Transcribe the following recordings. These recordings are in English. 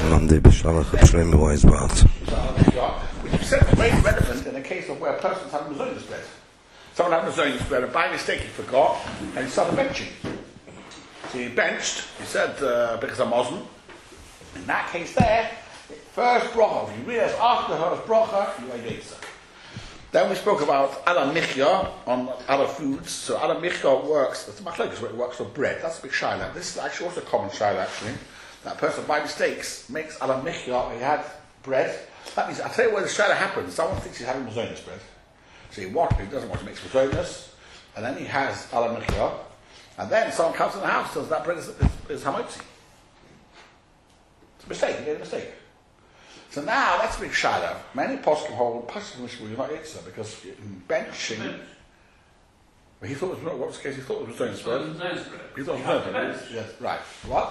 Monday b'shalach Shlomo Weisbart. Which is very relevant in a case of where a person's having a mezuzah spread. Someone had a mezuzah spread, and by mistake he forgot, and he started benching. So he benched, he said, because I'm Muslim. In that case there, first bracha, if you realize after the first bracha, you are Yetzer. Then we spoke about Ala Michya on other foods. So Ala Michya works, it's much like this, where it works for bread. That's a big shaila. This is actually also a common shaila, actually. That person by mistakes makes Ala Michya, he had bread. That means, I'll tell you where the shaila happens. Someone thinks he's having mazonos bread. So he doesn't want to make mazonos, and then he has Ala Michya, and then someone comes in the house and says that bread is hamotzi. It's a mistake, he made a mistake. So now, that's a big shaila. Many poskim hold, you're not Yetzer, because benching, but he thought it was, what was the case? He thought it was mazonos bread. He thought it was mazonos bread. Yes, right. What?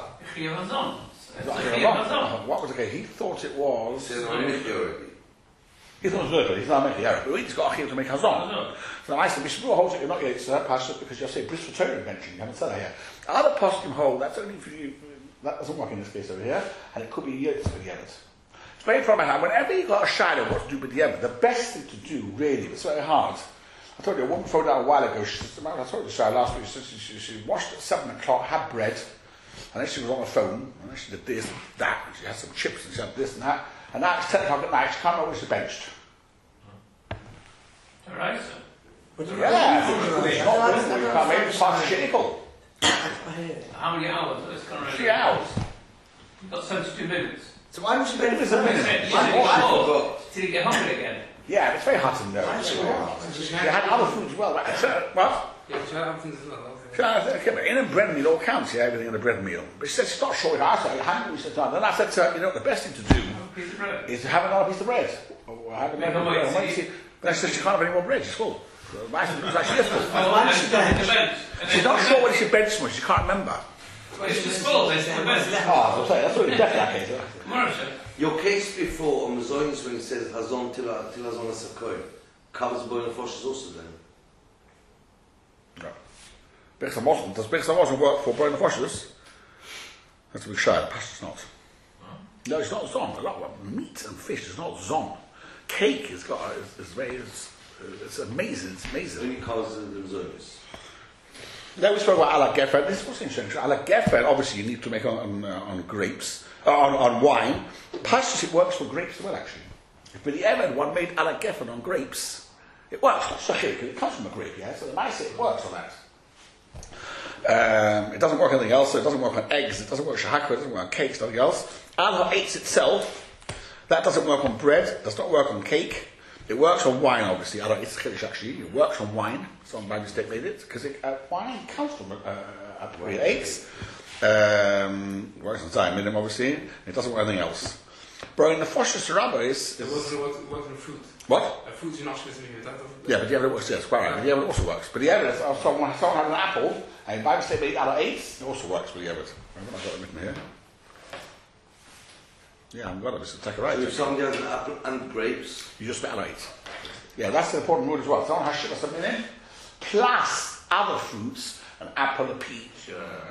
What was the case? He thought it was. He thought it was good, he's not making it. But he's got a chiyuv to make hazon. So I said, Mishmur holds it, you're not Yetzer, Pasha, because you're saying bris for Torah benching. You haven't said that here. Other poskim hold, that's only for you. That doesn't work in this case over here, and it could be Yetzer for the others. It's very problem. Whenever you've got a shadow what to do with the other, the best thing to do, really, it's very hard. I told you, a woman phoned out a while ago, I told you the shadow last week, she washed at 7 o'clock, had bread, and then she was on the phone, and then she did this, that, and she had some chips, and she had this and that, and now it's 10 o'clock at night, she can't remember when she's benched. Alright, sir. Yeah, it's not really, you can't make it past shittical. How many hours? 3 hours. You've got 72 minutes. So why would you bench It's a minute. Did he get hungry again? Yeah, it's very hard to know. She had other foods as well. What? Yeah, she had other things as well. Okay, but in a bread meal all counts, yeah, everything in a bread meal. But she said she's not sure if I said, hungry, she said, then I said to her, you know, the best thing to do is to have another piece of bread. Or have another bread. But she said she can't have any more bread, she's full. So my sister was actually full. Why did she bench? She's not sure whether she benched much, she can't remember. Well, it's just full, it's the best. Oh, that's really definitely that case. Your case before on Mazonos when it says Hazon til Hazon HaSakoy covers Boy Nefesh also then? No. Bechza Muslim. Does Bechza Muslim work for Boy Nefesh? That's a big shayla. Pashas not. No, it's not zon. A lot of meat and fish is not zon. Cake is very, it's amazing. It's amazing. Only covers the Mazonos. Then we spoke about ala gefen. This was interesting. Ala gefen, obviously, you need to make on grapes, on wine. Pashas, it works for grapes as well, actually. If the Evan one made ala gefen on grapes, it works. Not shahir, because it comes from a grape, yeah. So the nice it works on that. It doesn't work on anything else. So it doesn't work on eggs. It doesn't work on shahakra. It doesn't work on cakes. Nothing else. Ala eitz itself. That doesn't work on bread. Does not work on cake. It works on wine, obviously. I don't. It's chiddush actually. It works on wine. Someone by mistake made it because wine comes from eggs. Works on Zion obviously. It doesn't work on anything else. But in the Foshas rabbis, it wasn't a fruit. What? A fruit you're not supposed to make it. Yeah, but the evidence works. Yes, quite right. But the evidence also works. But the evidence of someone had an apple and by mistake made it out of eggs. It also works with the evidence. Remember, I've got it written here. Yeah, I'm going to take it right. So if somebody has an apple and grapes, you just spit out eggs. Yeah, that's the important rule as well. Someone has sugar something in, plus other fruits, an apple, a peach,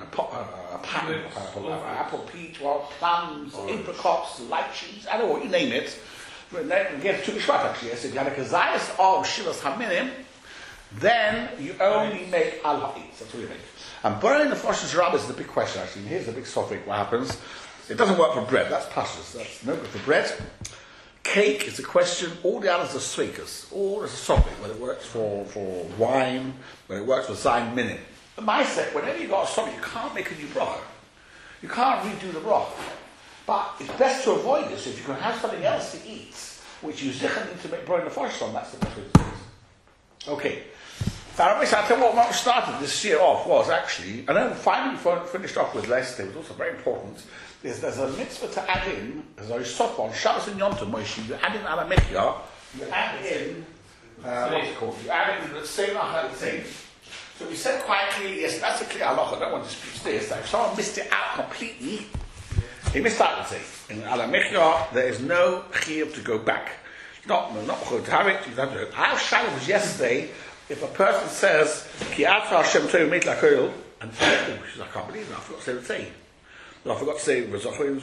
apple, peach, plums, apricots, lychees, I don't know what you name it. Then get to the shvat actually. So if you had a kazayas of shivas haminim, then you only make al ha'itz. That's what you make. And burning the Foshas rabbis is the big question actually. And here's the big suffix. What happens? It doesn't work for bread. That's pashas. That's no good for bread. Cake is a question. All the others are sweikers. All is a suffix. Whether it works for wine, whether it works for zayin minim. The mindset, whenever you've got a suffix, you can't make a new bracha. You can't redo the bracha. But it's best to avoid this. If you can have something else to eat, which you zichan need to make bread in the first on, that's the best way to do it. Okay. Now, I'll tell you what started this year off was actually, and then finally finished off with last day, was also very important. There's a mitzvah to add in, there's a soph on Shabbos and Yom Tov, Moshe, you add in ala michya, you add in, what's it called? You add in the same thing. So we said quite clearly, yes, that's a clear halacha, no one disputes this, that if someone missed it out completely, he missed out the thing. In ala michya, there is no chiyuv to go back. Not going to have it, you don't have to do it. Our shadow was yesterday, if a person says, Ki ata Hashem Torah mit lakol, and I can't believe it, I forgot to say the thing. I forgot to say, I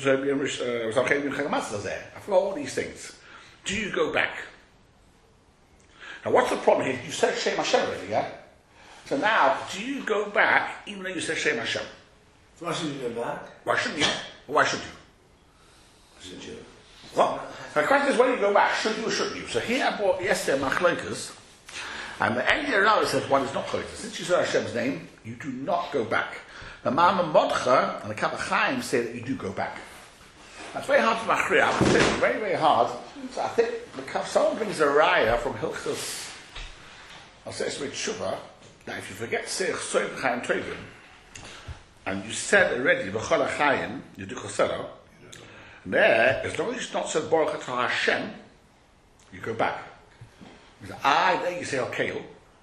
forgot all these things. Do you go back? Now, what's the problem here? You said Shem Hashem already, yeah? So now, do you go back even though you said Shem Hashem? So why shouldn't you go back? Why shouldn't you? Or why should you? Should you? Well, the question is when you go back, should you or shouldn't you? So here I brought yesterday Machlokas, and the end of the says one is not Chlokas. Since you said Hashem's name, you do not go back. The Mama Modcha and the Kaf HaChaim say that you do go back. That's very hard to machriya. I would say it's very, very hard. So I think because someone brings a raya from Hilchos, I'll say it's with Shuvah, that if you forget Seich Soim Chaim Tovim, and you said already V'chol HaChaim, you do Choselo, there, as long as it's not said Baruch Atah Hashem, you go back. There you say okay.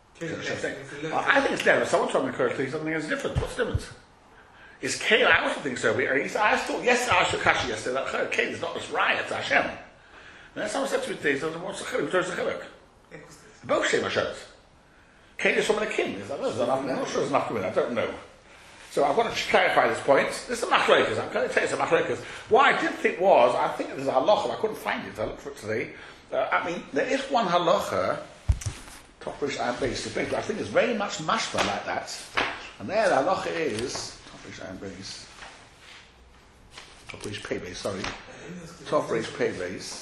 I think it's there. Someone told me correctly something is different. What's the difference? Is Kale, I also think so. I thought, yes, I asked Kashi yesterday, that Kale is not this riot, it's Hashem. And then someone said to me today, what's the Chiluk? Who turns the Chiluk? Both Shem Hashem. Kale is from the king. I'm not sure there's enough to win, I don't know. So I've got to clarify this point. This is a Machlokas. I'm going to tell you some Machlokas. What I did think was, I think there's a halacha, I couldn't find it, I looked for it today. There is one halacha, Toprish and Beis, I think it's very much mashma like that. And there the halacha is, Toprish and Beis, Toprish Pei Beis, sorry. Toprish Pei Beis.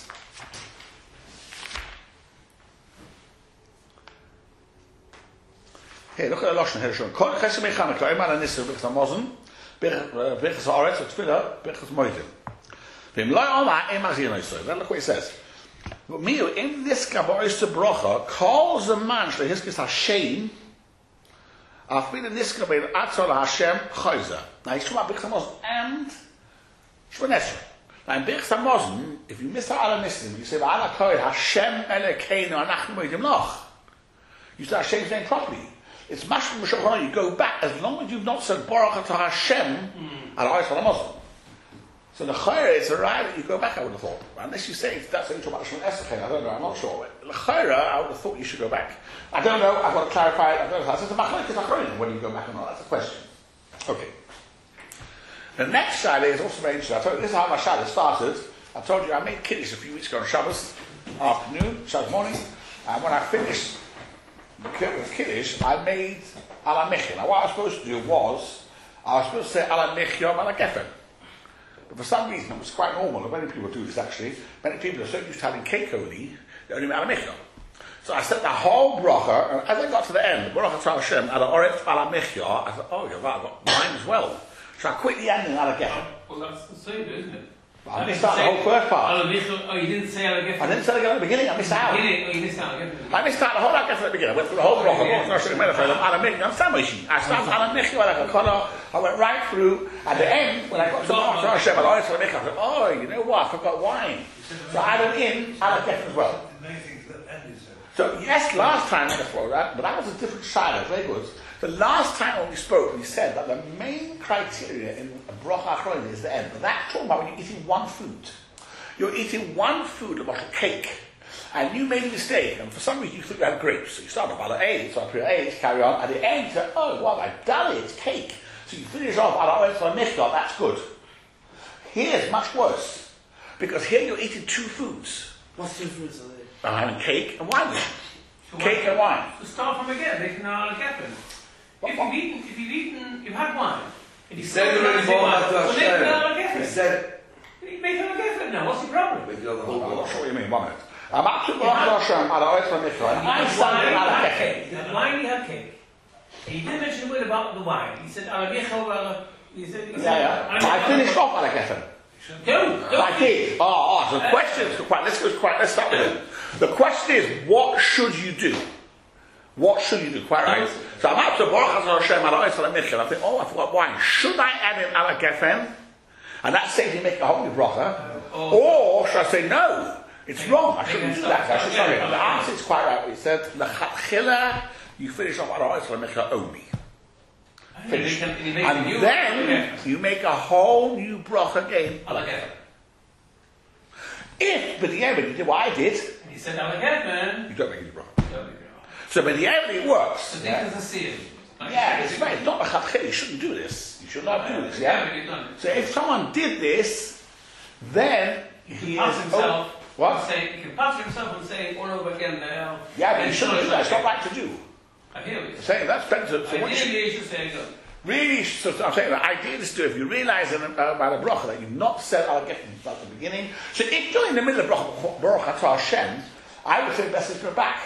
Hey, look at the Lashon here. Kol chesed mechanuk la'omer anisir b'chas hamazon, b'chas haaretz v'tfilah, b'chas moedim. V'im lo yomar em azir noisoi. Then look what he says. Miu, in this kabois to brocha, calls a man shlo hiskis Hashem, after the niska bein atzol Hashem chayza. Now he's talking about b'chas hamazon and shvanesra. Now in b'chas hamazon, if you miss out ala nisim, you say v'ala koy Hashem elekeinu anachnu moedim loch. You say Hashem's name properly. It's mashma m'shachar. You go back as long as you've not said Baruch Atah Hashem al Ois Muslim. So the chayra is a right that you go back. I would have thought, unless you say that's only talking about Shemon Esrei. I don't know. I'm not sure. The chayra, I would have thought you should go back. I don't know. I've got to clarify it. I don't know. It's a machlokes achronim when you go back or not. That's a question. Okay. The next shaila is also very interesting. I told you this is how my shaila started. I told you I made kiddush a few weeks ago on Shabbos afternoon, Shabbos morning, and when I finished with Kiddush, I made ala mechia. Now what I was supposed to do was, I was supposed to say ala mechia ala gefen. But for some reason it was quite normal, and many people do this actually, many people are so used to having cake only, they only make ala mechia. So I said the whole bracha, and as I got to the end, Baruch Atah Hashem, ala oretz ala mechia, I thought, oh yeah, I've got mine as well. So I quit the ending ala gefen. Well, that's the same, isn't it? I missed out the whole first part. Oh, you didn't say ala gefen. I didn't say it again at the beginning, I missed out. You missed out again. I missed out the whole Agaf at the beginning. I went through the whole block. I started I went right through. At the end, when I got to Baruch Hashem, I said, oh, you know what? I forgot wine. So I added in Alakef as well. So yes, last time before that, but that was a different side. Very good. The last time when we spoke, we said that the main criteria in Bracha Achronim is the end. But that's talking about when you're eating one food. You're eating one food, like a cake. And you made a mistake, and for some reason you thought you had grapes. So you start off at A, so I put A to carry on. At the end, you say, oh, wow, I dali, it's cake. So you finish off at A, that's good. Here it's much worse. Because here you're eating two foods. What's two foods are they? I'm having cake and wine. So Cake and wine. So start from again, they can ala gefen. If you've had wine. He said you're in Baruch Atah Hashem. He said, make ala gefen now, what's the problem? make it on the whole I'm not block. sure what you mean, 1 minute. I'm up to Baruch Hashem, and I stand in Alakef. The wine you have cake. And he didn't mention a word about the wine. He said ala gefen, he said, I finished off Alakef. I did. So the question is let's start with it. The question is, what should you do? What should you do? Quite right. So I'm up to Baruch Hashem, and I think, I forgot wine. Should I add in ala gefen? And that saves you make a whole new bracha. Or should I say no? It's wrong. I shouldn't do that. I should sorry. The answer is quite right. He said, "L'chatchila, you finish off ala gefen only." Finish. And then you make a whole new bracha again. ala gefen. If, but the evidence, you did what I did, And he said ala gefen. you don't make any bracha. So, but the evidence works. So think there's a seal. Yeah, it's right. It's not a chatchil. You shouldn't do this. You should not do this. Yeah, Yeah. but you've done it. So if someone did this, then he is Pass himself. What? Say, he can pass himself and say all over again now. Yeah, but you shouldn't do that. It's not right to do. I hear what you're Saying that's better. So what you should Ideally, you should say go. really, so I'm saying the idea is to if you realize about a bracha that you've not said I'll get at the beginning. So if you're in the middle of bracha, Baruch Atah Hashem, I would say best to go back.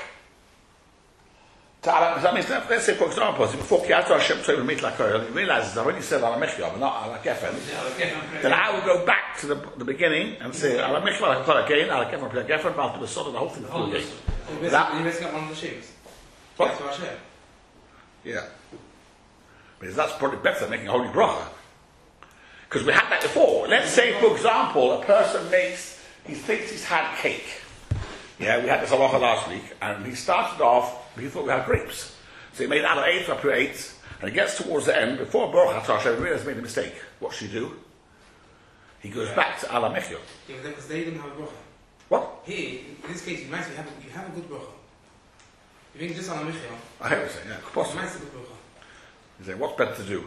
That means, let's say, for example, before Kiyato Hashem Tzayim Mit Lakoyel, he realizes I've only said Ala Mechya, but not Ala Gefen. Then I will go back to the beginning and say Ala Mechya, Ala Kol again, Ala Gefen, Ala Gefen, but the sort of the whole thing through again. You basically got one of the shapes. What? So I share. Yeah. Because that's probably better than making a holy bracha. Because we had that before. Let's say, for example, a person he thinks he's had cake. Yeah, we had this halacha last week, and he started off, he thought we had grapes. So he made out of 8 up to 8, and it gets towards the end, before Baruch Atah Hashem, he realized he made a mistake. What should he do? He goes back to Ala Mechya. Yeah, because they didn't have a bracha. What? Here, in this case, you might say you have a good bracha. You think just on a Michel, I hear what you're saying, yeah, you possible. might say good bracha. He's saying, what's better to do?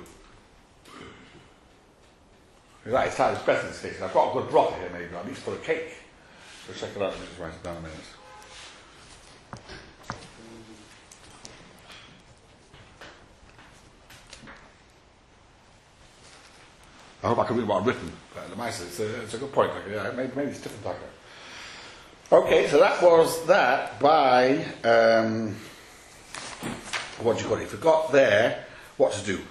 He's right, it's better in this case. I've got a good broth here, maybe, at least for a cake. So check it out, let me just write it down a minute. I hope I can read what I've written. It's a good point. Yeah, maybe it's different. Okay, so that was that by what do you call it? You forgot there what to do.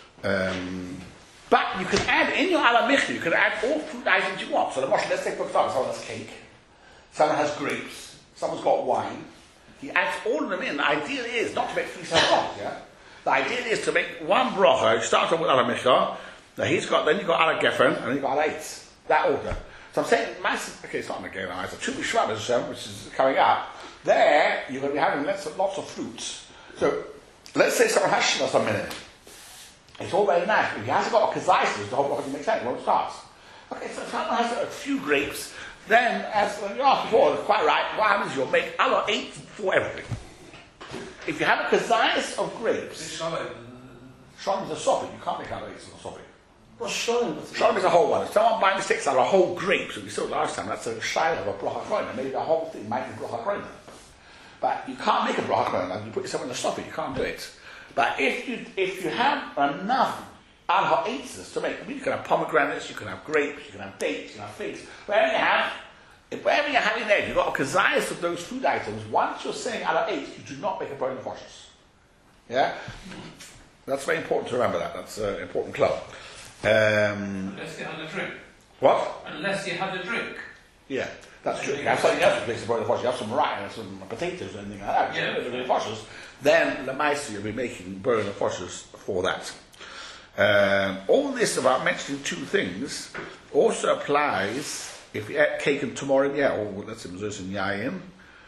But you can add in your ala michli, you can add all food items you want. So the let's take for example, someone has cake, someone has grapes, someone's got wine. He adds all of them in. The idea is not to make 3 brachas, yeah? The idea is to make one bracha. You start off with ala michla. Now then you've got ala gefen, and then you've got ala eitz. That order. So I'm saying, okay, it's not again, it's a Chu B'Shvat, which is coming up. There, you're going to be having lots of fruits. So, let's say someone has Shivas a minute. It's all very nice. If he hasn't got a kazaisis, the whole bracha makes sense, it won't start. Okay, so if someone has a few grapes, then, as you asked before, it's quite right, what happens is you'll make ala 8 for everything. If you have a kazais of grapes, Shalom is a sofi, you can't make ala 8 of a sofi. What's Shalom? Shalom is a whole one. If someone by mistake out a whole grape, so we saw last time, that's a shayla of a bracha chroina. Maybe the whole thing might be bracha chroina. But you can't make a bracha chroina. You put yourself in the sofi, you can't do it. But if you have enough al ha'etzes to make, I mean, you can have pomegranates, you can have grapes, you can have dates, you can have figs. Wherever you're having there, you've got a kazayas of those food items. Once you're saying al ha'etz, you do not make a burning foshes. Yeah? That's very important to remember that. That's an important club. Unless you had a drink. What? Unless you had a drink. Yeah, that's true. You have something else to place the burning foshes. You have some rye and some potatoes and anything like that. Yeah. The burning foshes. Then, Lamaisi, you'll be making burning foshes for that. All this about mentioning 2 things also applies if you ate cake and tomorrow, or let's say mezuzah and yayin.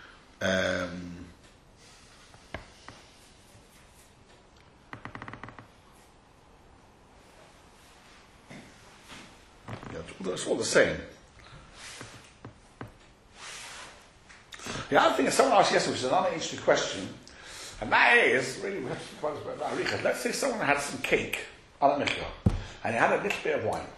It's all the same. The other thing is, someone asked yesterday, which is another interesting question, and that is, really, we have to think about this. Let's say someone had some cake, ala michla, and he had a little bit of wine.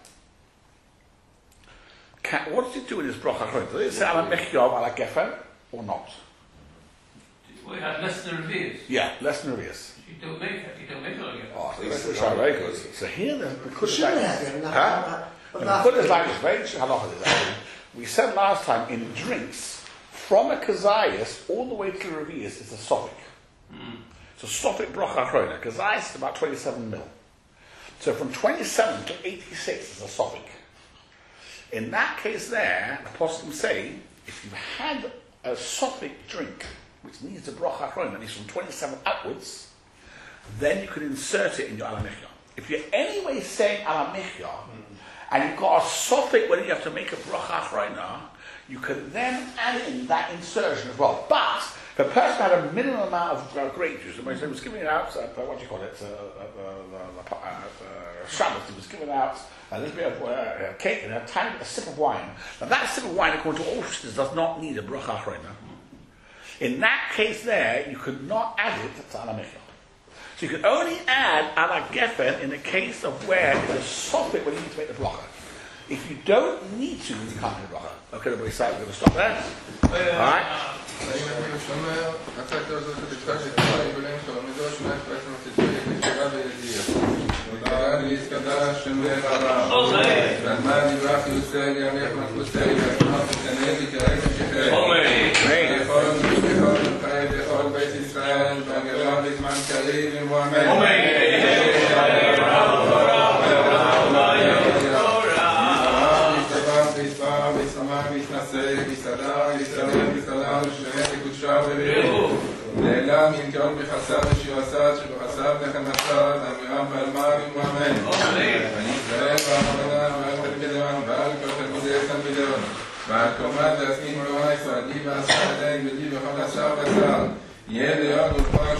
What does he do in his bracha? Does he say ala michla ala gefen, or not? We had less than reviews. Yeah, less than revius. You don't make it. You don't make it like it. Oh, so that's very good. So here the Kudah is Shouldn't like have this. been, Huh? but The last Kudah is like this. Very halacha is actually. We said last time, in drinks, from a kazayas all the way to the revius is a sofik. So sofik bracha achrona. Kazayas is about 27 mil. So from 27 to 86 is a sofik. In that case there, the poskim say, if you had a sofik drink, which needs a bracha achrona, and it's from 27 upwards, then you could insert it in your ala michya. If you're anyway saying ala michya, and you've got a sofik where you have to make a bracha achrona, you could then add in that insertion as well. But if a person had a minimum amount of grape juice, he was giving out, what do you call it, Shabbos, he was giving out a little bit of cake and a sip of wine. Now that sip of wine, according to all Shittas, does not need a bracha achrona. In that case there, you could not add it to ala michya. So you can only add ala gefen in the case of where it's a soffit when you need to make the bracha. If you don't need to, you can't make the bracha. Okay, everybody, so we're going to stop there. Alright? נעלם ינקרון בחסר ושירסת שבחסר לכם מסר אמירם ואלמרים ואמן ונתראה באחרונה ואלכת בדרן ואלכת תלמידי תלמידון ועד קומד להסמין מלואה ישראלי ועשה עדיין בדי בכל עשר בשר יהיה ליד ופרש